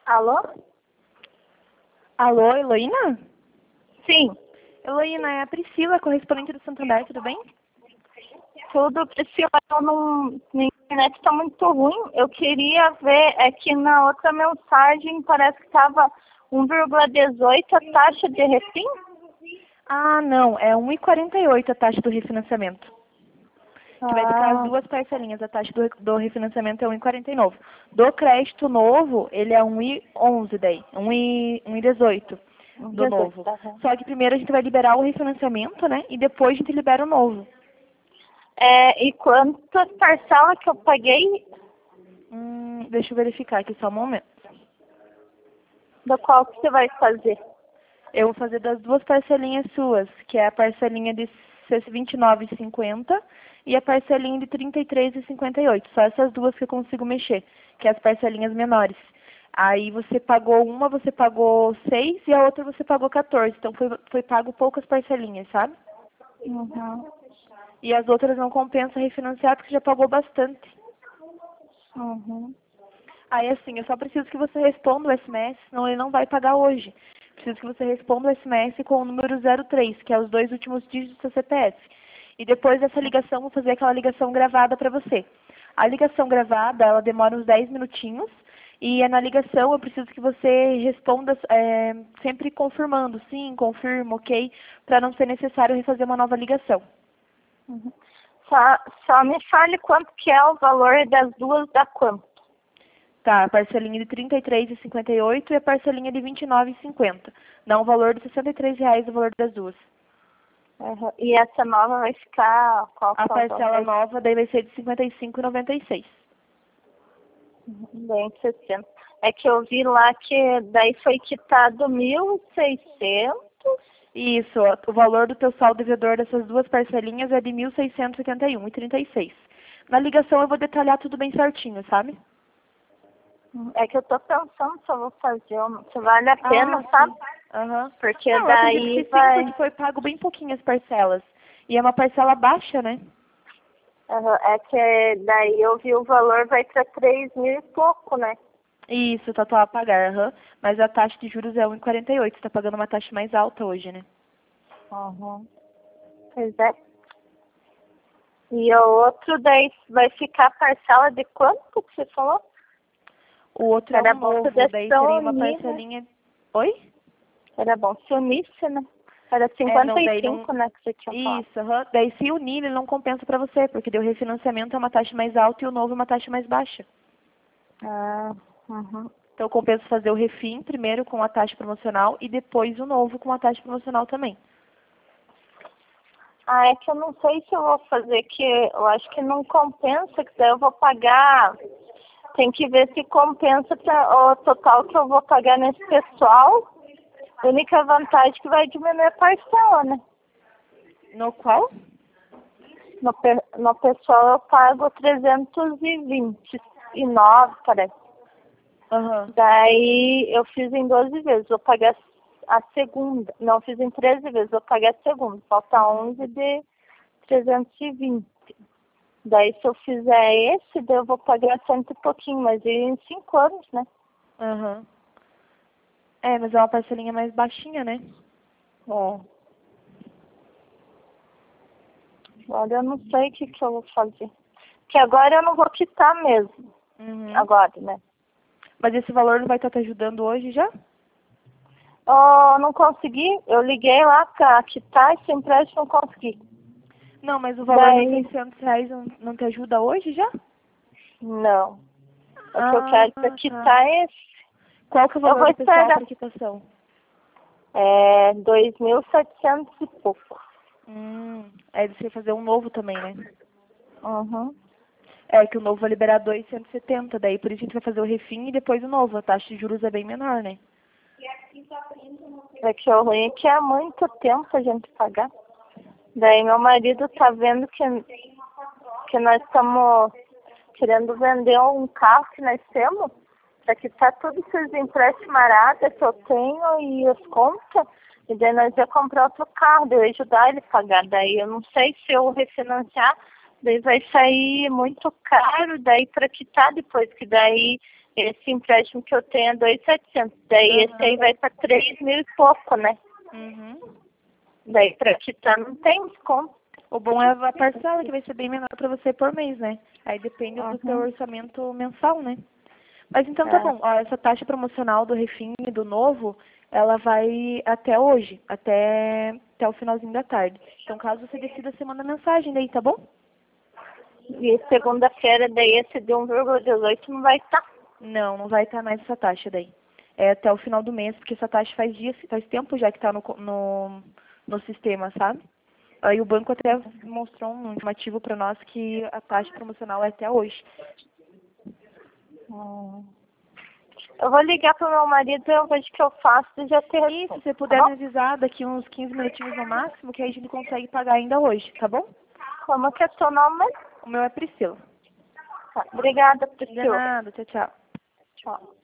Alô? Alô, Heloína? Sim, Heloína, é a Priscila, correspondente do Santander, tudo bem? tudo, Priscila, minha internet está muito ruim. Eu queria ver, é que na outra mensagem parece que estava 1,18 a taxa de refim. Ah, não, é 1,48 a taxa do refinanciamento. Que vai ficar as duas parcelinhas, a taxa do refinanciamento é 1,49. Do crédito novo, ele é 1,11 daí, 1,18 do novo. Só que primeiro a gente vai liberar o refinanciamento, né? E depois a gente libera o novo. E quantas parcelas que eu paguei? Deixa eu verificar aqui só um momento. Da qual que você vai fazer? Eu vou fazer das duas parcelinhas suas, que é a parcelinha de R$ 29,50 e a parcelinha de R$ 33,58. Só essas duas que eu consigo mexer, que é as parcelinhas menores. Aí você pagou uma, você pagou 6 e a outra você pagou 14. Então foi pago poucas parcelinhas, sabe? Uhum. E as outras não compensa refinanciar porque já pagou bastante. Uhum. Aí assim, eu só preciso que você responda o SMS, senão ele não vai pagar hoje. Preciso que você responda o SMS com o número 03, que é os dois últimos dígitos do seu CPF. E depois dessa ligação, vou fazer aquela ligação gravada para você. A ligação gravada, ela demora uns 10 minutinhos. E na ligação eu preciso que você responda sempre confirmando, sim, confirmo, ok, para não ser necessário refazer uma nova ligação. Uhum. Só me fale quanto que é o valor das duas da quanto? Tá, a parcelinha de R$ 33,58 e a parcelinha de R$ 29,50. Dá um valor de R$ 63,00 o valor das duas. Uhum. E essa nova vai ficar qual? A parcela nova daí vai ser de R$ 55,96. Bem, 60. É que eu vi lá que daí foi quitado 1.600. Isso, o valor do teu saldo devedor dessas duas parcelinhas é de R$ 1.681,36. Na ligação eu vou detalhar tudo bem certinho, sabe? É que eu tô pensando se eu vou fazer, se vale a pena, sabe? Aham. Porque Não, eu daí acredito que vai... sim, porque foi pago bem pouquinhas parcelas. E é uma parcela baixa, né? É que daí eu vi o valor vai para 3.000 e pouco, né? Isso, total a pagar, aham. Mas a taxa de juros é 1,48. Você tá pagando uma taxa mais alta hoje, né? Uhum. Pois é. E o outro daí vai ficar parcela de quanto que você falou? O outro é Era um bom novo, se daí seria uma unir, né? parcelinha... Oi? Era bom se unisse, né? Era Não, daí não... 55, né, que você tinha falado. Isso, aham. Daí se unir, ele não compensa pra você, porque daí o refinanciamento é uma taxa mais alta e o novo é uma taxa mais baixa. Ah, uhum. Então compensa fazer o refim primeiro com a taxa promocional e depois o novo com a taxa promocional também. É que eu não sei se eu vou fazer, que eu acho que não compensa, que daí eu vou pagar. Tem que ver se compensa o total que eu vou pagar nesse pessoal. A única vantagem é que vai diminuir a parcela, né? No qual? No pessoal eu pago 329, parece. Aham. Daí eu fiz em 12 vezes, vou pagar a segunda. Não, fiz em 13 vezes, vou pagar a segunda. Falta 11 de 320. Daí se eu fizer esse, daí eu vou pagar cento e pouquinho, mas em 5 anos, né? Aham. Mas é uma parcelinha mais baixinha, né? É. Agora eu não sei o que eu vou fazer. Que agora eu não vou quitar mesmo. Uhum. Agora, né? Mas esse valor não vai estar te ajudando hoje já? Eu não consegui, eu liguei lá pra quitar esse empréstimo, não consegui. Não, mas o valor de R$ 600 não te ajuda hoje já? Não. O que eu quero pra quitar Tá. é esse. Qual que é o valor do pessoal para quitação? É 2.700 e pouco. Aí você vai fazer um novo também, né? Uhum. É que o novo vai liberar 2,170, daí por isso a gente vai fazer o refim e depois o novo. A taxa de juros é bem menor, né? É que o ruim é que é muito tempo a gente pagar. Daí meu marido tá vendo que nós estamos querendo vender um carro que nós temos, pra quitar todos esses empréstimos maradas que eu tenho e as contas, e daí nós ia comprar outro carro, daí eu ia ajudar ele a pagar. Daí eu não sei se eu refinanciar, daí vai sair muito caro, daí para quitar depois, que daí esse empréstimo que eu tenho é 2.700. Daí esse aí vai para 3.000 e pouco, né? Uhum. Daí para quitar não tem desconto. O bom é a parcela, que vai ser bem menor para você por mês, né? Aí depende do teu orçamento mensal, né? Mas então tá bom, ó, essa taxa promocional do refim e do novo, ela vai até hoje, até o finalzinho da tarde. Então caso você decida, você manda mensagem daí, tá bom? E segunda-feira daí esse de 1,18 não vai estar. Não, não vai estar mais essa taxa daí. É até o final do mês, porque essa taxa faz dias, faz tempo já que está no sistema, sabe? Aí o banco até mostrou um informativo para nós que a taxa promocional é até hoje. Eu vou ligar pro meu marido e eu vejo o que eu faço e já te E se respondo, você tá puder bom? me avisar daqui uns 15 minutinhos no máximo, que aí a gente consegue pagar ainda hoje, tá bom? Como que é seu nome? O meu é Priscila. Tá. Obrigada, De Priscila. nada, tchau, tchau. Tchau.